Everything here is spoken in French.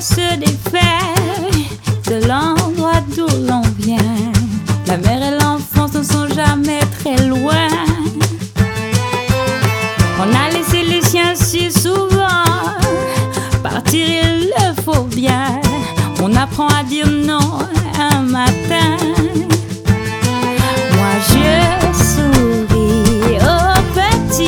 se défait de l'endroit d'où l'on vient. La mère et l'enfance ne sont jamais très loin. On a laissé les chiens si souvent partir, il le faut bien. On apprend à dire non un matin.